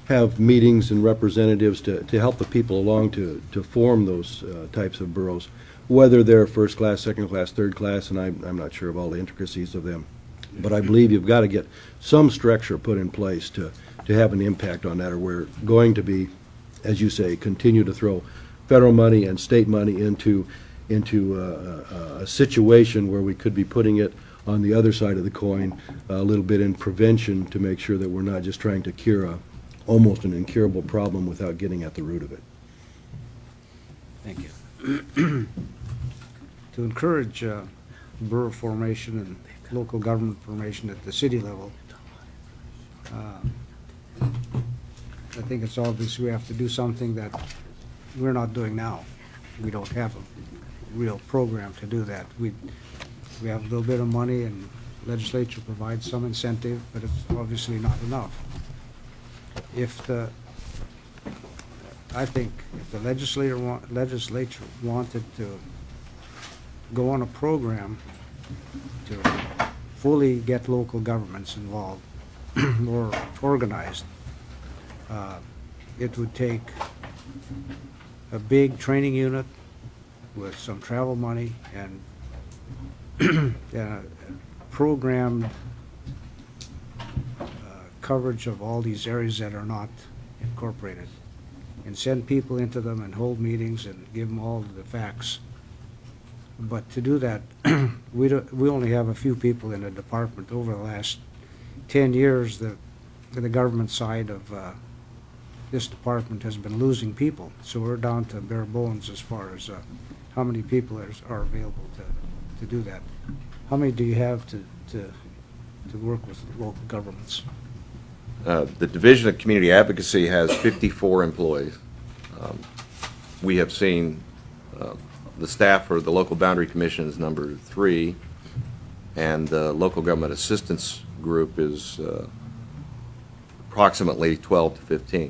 have meetings and representatives to help the people along to form those types of boroughs, whether they're first class, second class, third class, and I'm not sure of all the intricacies of them. But I believe you've got to get some structure put in place to have an impact on that, or we're going to be, as you say, continue to throw federal money and state money into a situation where we could be putting it on the other side of the coin, a little bit in prevention to make sure that we're not just trying to cure almost an incurable problem without getting at the root of it. Thank you. To encourage borough formation and local government formation at the city level, I think it's obvious we have to do something that we're not doing now. We don't have a real program to do that. We have a little bit of money, and legislature provides some incentive, but it's obviously not enough. I think if the legislature wanted to go on a program to fully get local governments involved or organized, it would take a big training unit with some travel money and programmed coverage of all these areas that are not incorporated, and send people into them and hold meetings and give them all the facts. But to do that, we only have a few people in the department. Over the last 10 years, the government side of this department has been losing people, so we're down to bare bones as far as how many people are available to do that. How many do you have to work with local governments? The Division of Community Advocacy has 54 employees. We have seen the staff for the Local Boundary Commission is number 3, and the Local Government Assistance Group is approximately 12 to 15.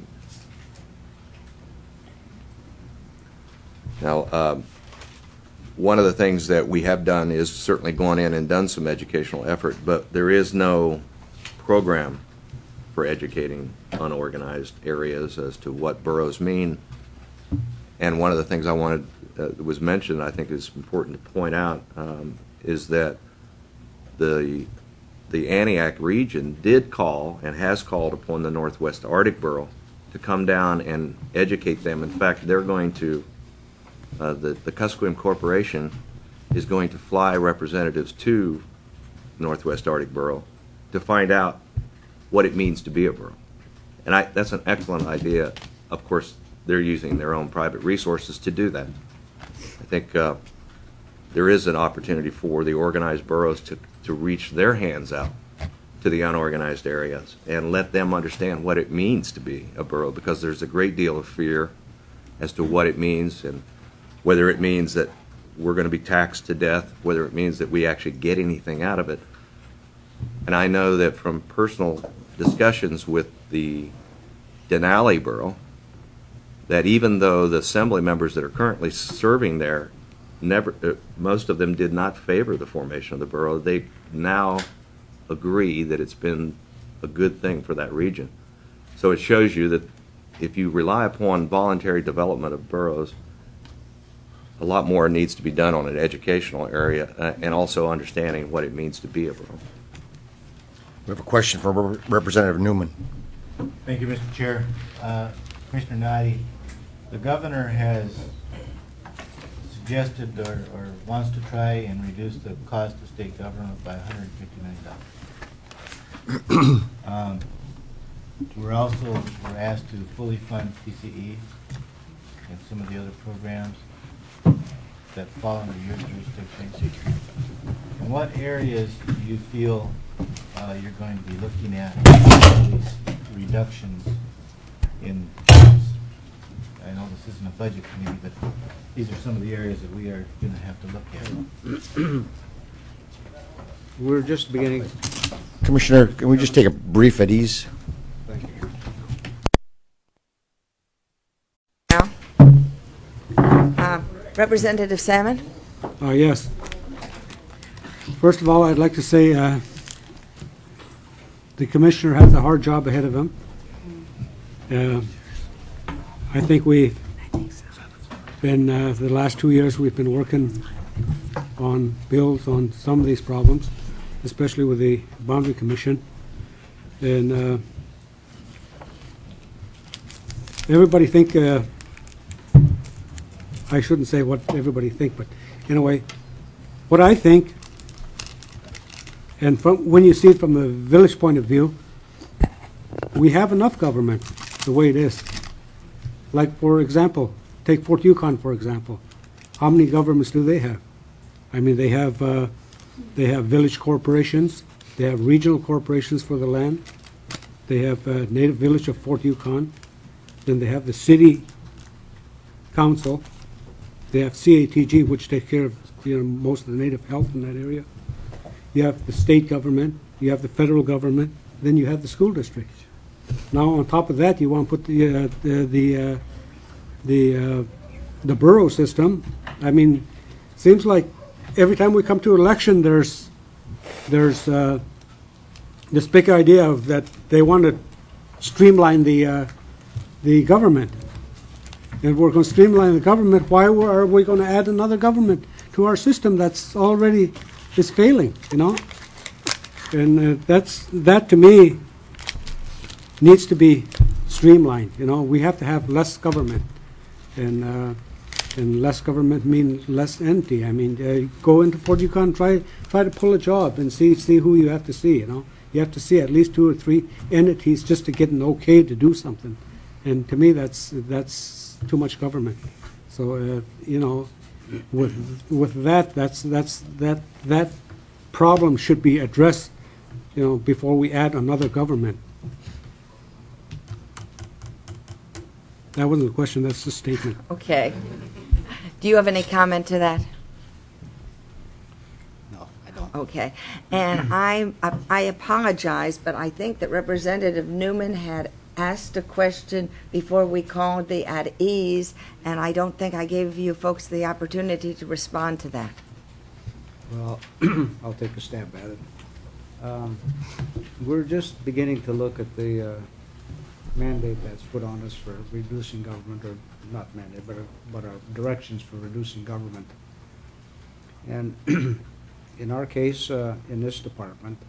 Now, one of the things that we have done is certainly gone in and done some educational effort, but there is no program for educating unorganized areas as to what boroughs mean. And one of the things I wanted was mentioned, I think is important to point out, is that the Antioch region did call and has called upon the Northwest Arctic Borough to come down and educate them. In fact, they're going to, the Kuskokwim Corporation is going to fly representatives to Northwest Arctic Borough to find out what it means to be a borough. And that's an excellent idea. Of course, they're using their own private resources to do that. I think there is an opportunity for the organized boroughs to reach their hands out to the unorganized areas and let them understand what it means to be a borough, because there's a great deal of fear as to what it means, and whether it means that we're going to be taxed to death, whether it means that we actually get anything out of it. And I know that from personal discussions with the Denali Borough, that even though the assembly members that are currently serving there, most of them did not favor the formation of the borough, they now agree that it's been a good thing for that region. So it shows you that if you rely upon voluntary development of boroughs, a lot more needs to be done on an educational area and also understanding what it means to be a borough. We have a question from Representative Newman. Thank you, Mr. Chair. Commissioner Nadi, the governor has suggested or wants to try and reduce the cost of state government by $150 million. We're asked to fully fund PCE and some of the other programs that fall under your jurisdiction. In what areas do you feel you're going to be looking at these reductions in costs? I know this isn't a budget committee, but these are some of the areas that we are going to have to look at. We're just beginning. Commissioner, can we just take a brief at ease? Thank you. Representative Salmon? Yes. First of all, I'd like to say the commissioner has a hard job ahead of him. I think we've been, the last 2 years, we've been working on bills on some of these problems, especially with the Boundary Commission. And everybody think, I shouldn't say what everybody think, but anyway, what I think, and when you see it from the village point of view, we have enough government the way it is. Like, for example, take Fort Yukon, for example. How many governments do they have? I mean, they have village corporations, they have regional corporations for the land, they have Native Village of Fort Yukon, then they have the city council, they have CATG, which takes care of most of the native health in that area. You have the state government, you have the federal government, then you have the school district. Now, on top of that, you want to put the borough system. I mean, seems like every time we come to election, there's this big idea of that they want to streamline the government. And we're going to streamline the government. Why are we going to add another government to our system that's already is failing? And that to me needs to be streamlined. We have to have less government, and less government means less entity. I mean, go into Fort Yukon, try to pull a job and see who you have to see. You have to see at least 2 or 3 entities just to get an okay to do something. And to me, that's too much government. So with that problem should be addressed, before we add another government. That wasn't a question, that's a statement. Okay. Do you have any comment to that? No, I don't. Okay. And I apologize, but I think that Representative Newman had asked a question before we called the at ease, and I don't think I gave you folks the opportunity to respond to that. Well, I'll take a stab at it. We're just beginning to look at the mandate that's put on us for reducing government, or not mandate, but our directions for reducing government. And in our case, in this department,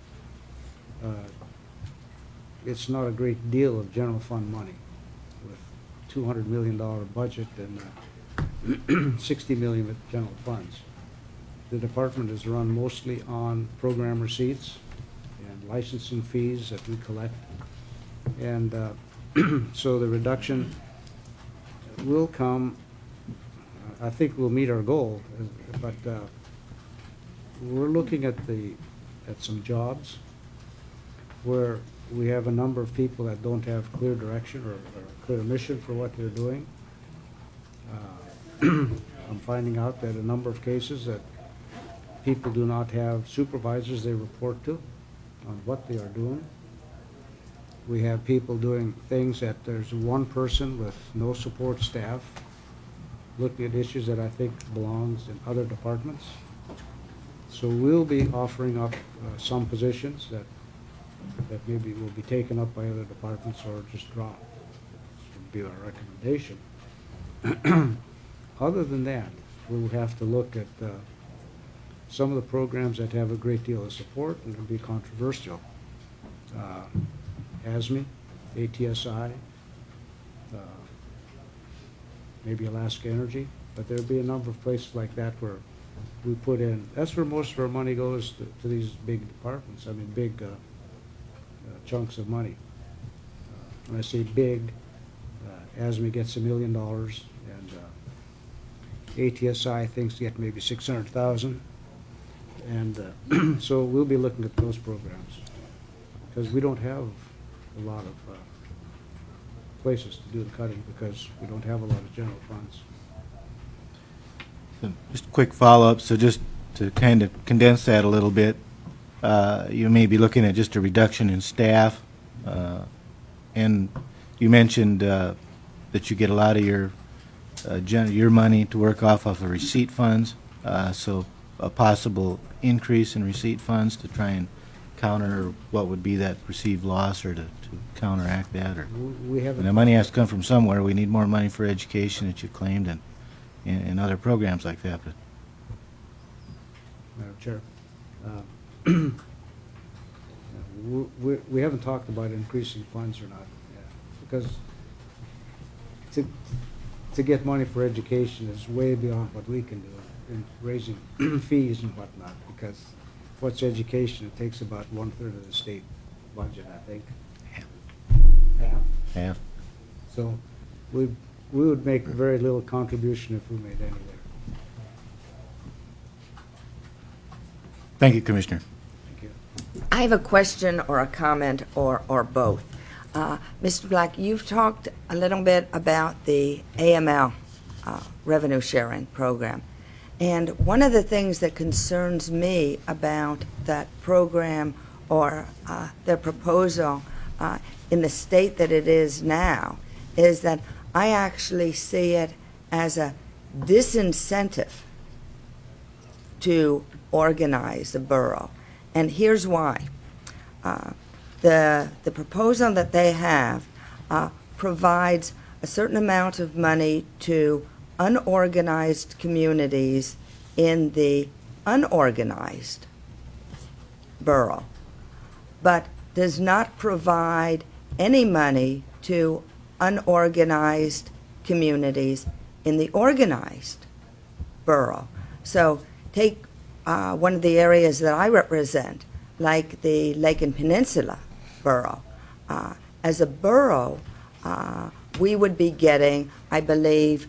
it's not a great deal of general fund money, with $200 million budget and $60 million of general funds. The department is run mostly on program receipts and licensing fees that we collect, and so the reduction will come. I think we'll meet our goal, but we're looking at some jobs where we have a number of people that don't have clear direction or clear mission for what they're doing. I'm finding out that a number of cases that people do not have supervisors they report to on what they are doing. We have people doing things that there's one person with no support staff looking at issues that I think belongs in other departments. So we'll be offering up some positions that maybe will be taken up by other departments or just dropped. This would be our recommendation. Other than that, we'll have to look at some of the programs that have a great deal of support and can be controversial. ASME, ATSI, maybe Alaska Energy, but there'll be a number of places like that where we put in. That's where most of our money goes to these big departments. I mean, big chunks of money. When I say big, ASME gets $1 million, and ATSI thinks to get maybe 600,000, and so we'll be looking at those programs because we don't have a lot of places to do the cutting because we don't have a lot of general funds. So just a quick follow-up. So just to kind of condense that a little bit, you may be looking at just a reduction in staff, and you mentioned that you get a lot of your money to work off of the receipt funds, so a possible increase in receipt funds to try and counter what would be that perceived loss, or to counteract that? Or We and haven't. the money has to come from somewhere. We need more money for education that you claimed, and other programs like that. But Madam Chair, we haven't talked about increasing funds or not, because to get money for education is way beyond what we can do in raising fees and whatnot, because what's education? It takes about 1/3 of the state budget, I think. Half? half. So we would make very little contribution if we made any there. Thank you, Commissioner. Thank you. I have a question or a comment or both. Mr. Black, you've talked a little bit about the AML revenue sharing program. And one of the things that concerns me about that program or their proposal in the state that it is now is that I actually see it as a disincentive to organize the borough. And here's why. The proposal that they have provides a certain amount of money to unorganized communities in the unorganized borough, but does not provide any money to unorganized communities in the organized borough. So take one of the areas that I represent, like the Lake and Peninsula borough. As a borough, we would be getting, I believe,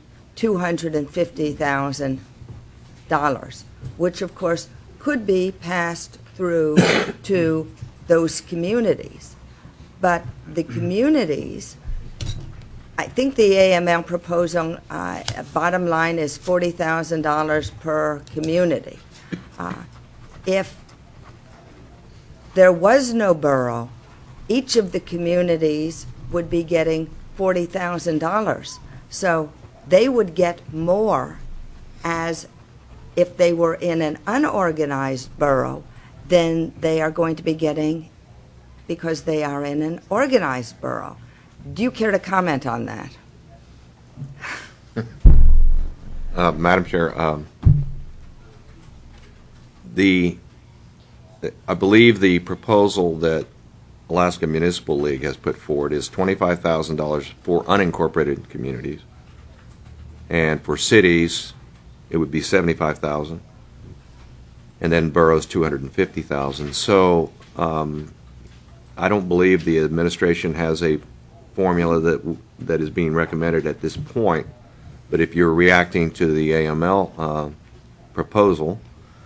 $250,000, which of course could be passed through to those communities. But the communities, I think the AML proposal, bottom line is $40,000 per community. If there was no borough, each of the communities would be getting $40,000. So they would get more as if they were in an unorganized borough than they are going to be getting because they are in an organized borough. Do you care to comment on that? Madam Chair, I believe the proposal that Alaska Municipal League has put forward is $25,000 for unincorporated communities, and for cities it would be $75,000, and then boroughs $250,000. So I don't believe the administration has a formula that is being recommended at this point. But if you're reacting to the AML proposal,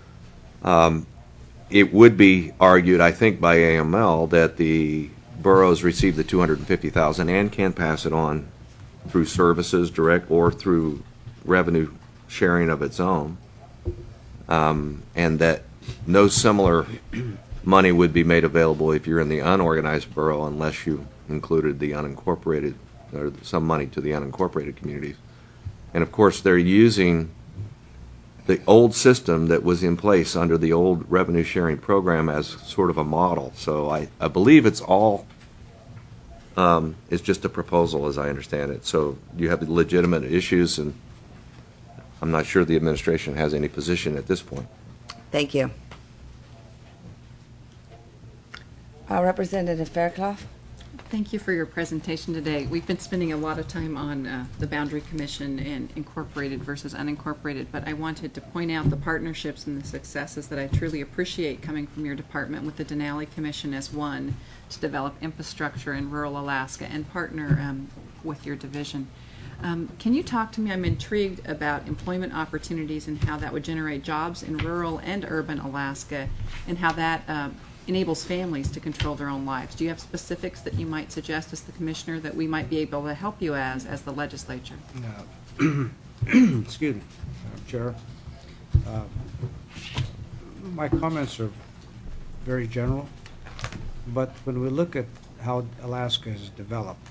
it would be argued, I think, by AML that the boroughs receive the $250,000 and can pass it on through services, direct or through revenue sharing of its own, and that no similar money would be made available if you're in the unorganized borough unless you included the unincorporated, or some money to the unincorporated communities. And of course they're using the old system that was in place under the old revenue sharing program as sort of a model. So I believe it's all it's just a proposal as I understand it. So you have legitimate issues, and I'm not sure the administration has any position at this point. Thank you. Representative Fairclough? Thank you for your presentation today. We've been spending a lot of time on the Boundary Commission and incorporated versus unincorporated, but I wanted to point out the partnerships and the successes that I truly appreciate coming from your department with the Denali Commission as one to develop infrastructure in rural Alaska and partner with your division. Can you talk to me? I'm intrigued about employment opportunities and how that would generate jobs in rural and urban Alaska, and how that enables families to control their own lives. Do you have specifics that you might suggest as the commissioner that we might be able to help you as the legislature? No. Excuse me, Madam Chair. My comments are very general, but when we look at how Alaska has developed,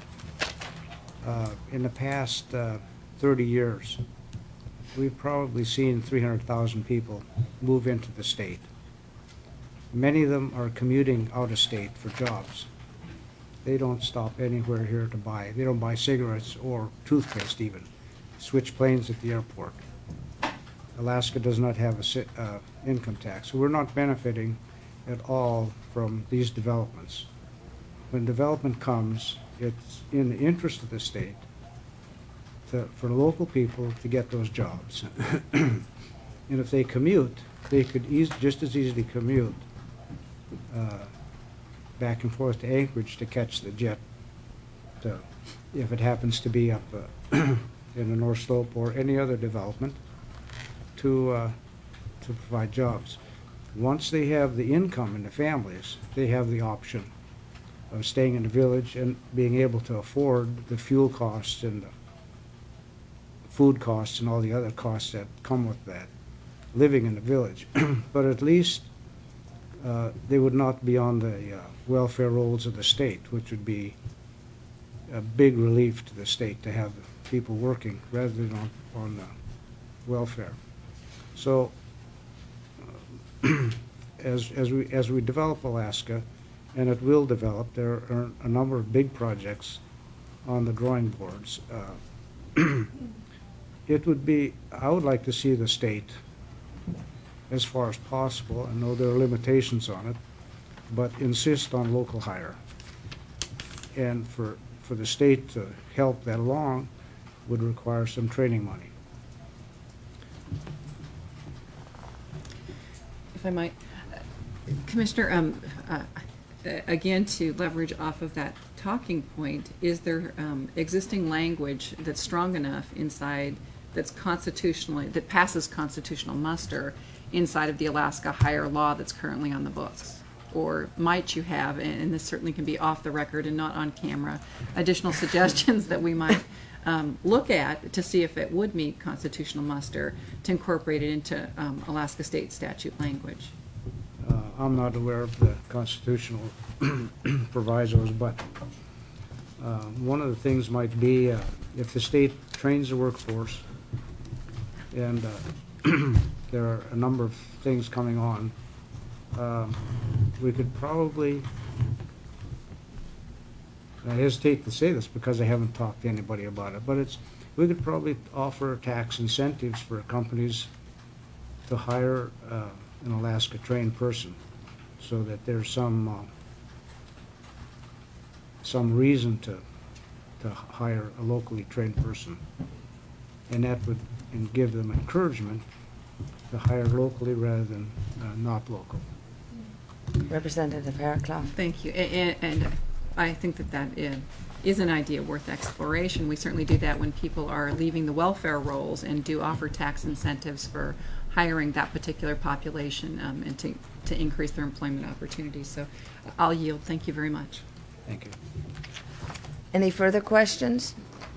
in the past 30 years, we've probably seen 300,000 people move into the state. Many of them are commuting out of state for jobs. They don't stop anywhere here to buy. They don't buy cigarettes or toothpaste even. Switch planes at the airport. Alaska does not have a income tax. So we're not benefiting at all from these developments. When development comes, it's in the interest of the state for local people to get those jobs. And if they commute, they could just as easily commute back and forth to Anchorage to catch the jet, if it happens to be up in the North Slope or any other development, to provide jobs. Once they have the income in the families, they have the option of staying in the village and being able to afford the fuel costs and the food costs and all the other costs that come with that, living in the village. But at least they would not be on the welfare rolls of the state, which would be a big relief to the state to have people working rather than on welfare. So as we develop Alaska, and it will develop, there are a number of big projects on the drawing boards. I would like to see the state, as far as possible, I know there are limitations on it, but insist on local hire. And for the state to help that along would require some training money. If I might, Commissioner, again, to leverage off of that talking point, is there existing language that's strong enough inside that passes constitutional muster inside of the Alaska hire law that's currently on the books? Or might you have, and this certainly can be off the record and not on camera, additional suggestions that we might look at to see if it would meet constitutional muster to incorporate it into Alaska state statute language? I'm not aware of the constitutional provisos, but one of the things might be if the state trains the workforce, and there are a number of things coming on, we could probably, I hesitate to say this because I haven't talked to anybody about it, but we could probably offer tax incentives for companies to hire an Alaska trained person, so that there's some reason to hire a locally trained person, and that would give them encouragement to hire locally rather than not local. Representative Fairclough. Thank you. And I think that is an idea worth exploration. We certainly do that when people are leaving the welfare rolls and do offer tax incentives for hiring that particular population and to increase their employment opportunities. So I'll yield. Thank you very much. Thank you. Any further questions?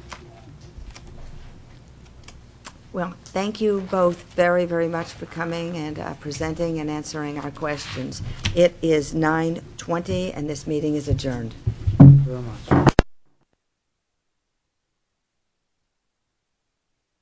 Well, thank you both very, very much for coming and presenting and answering our questions. It is 9:20 and this meeting is adjourned. Thank you very much.